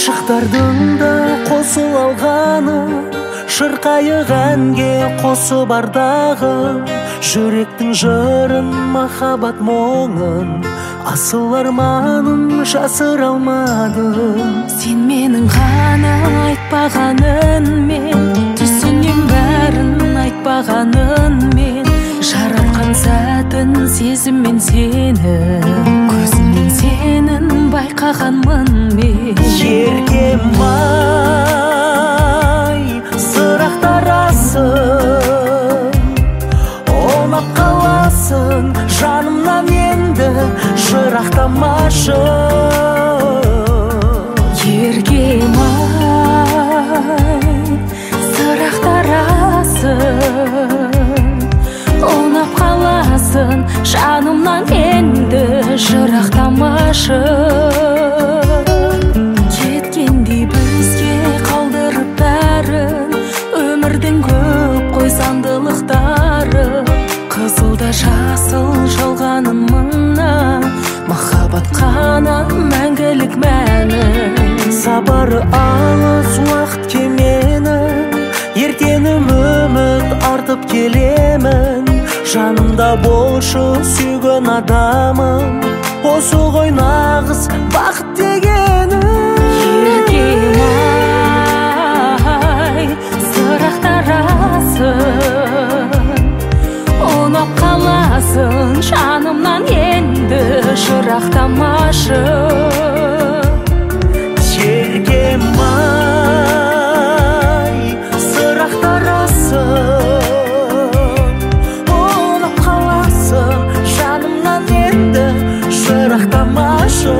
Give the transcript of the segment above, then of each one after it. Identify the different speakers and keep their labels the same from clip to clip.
Speaker 1: ғашықтардың да қосыл алғаны, шырқайық әнге қосып ардағы, жүректің жырын, махаббат мұңын, асыл арманын жасыра алмадым.
Speaker 2: Сен менің ғана айтпағанын мен, түсінем бәрін айтпағанын мен, жаратқан сәтін сезіммен сені, көзімнен сенін байқағанмын мен.
Speaker 1: Еркем-ай, сырақтарасың, ұнап қаласың, жанымнан енді жырақтамашы.
Speaker 2: Еркем-ай, сырақтарасың, ұнап қаласың, жанымнан енді жырақтамашы. Кеткендей бізге қалдырып бәрін, өмірдің көп қой заңдылықтары, қызылда жасыл жалғанын мына, махаббат қана мәңгілік мәні.
Speaker 1: Сабары алыс уақыт кемені, ертеңім үміт артып келемін. Жанымда болшы сүйген адамым, осы ғой нағыз бақыт дегені.
Speaker 2: Еркем-ай, сырақтарасың, ұнап қаласың, жанымнан енді жырақтамашы.
Speaker 1: Еркем-ай, сырақтарасың, ұнап қаласың, жанымнан енді жырақтамашы.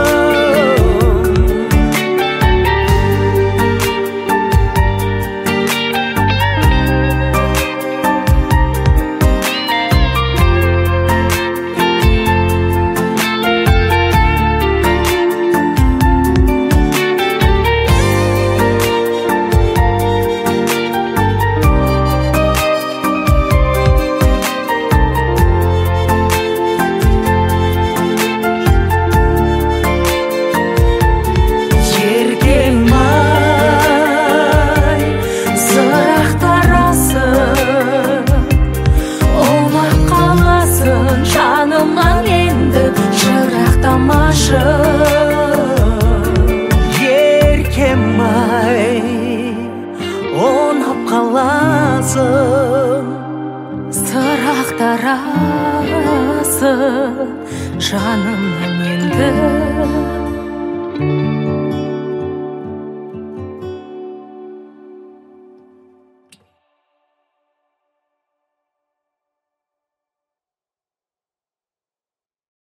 Speaker 1: Еркем-ай, ұнап қаласың,
Speaker 2: сырақтарасың, жанымнан енді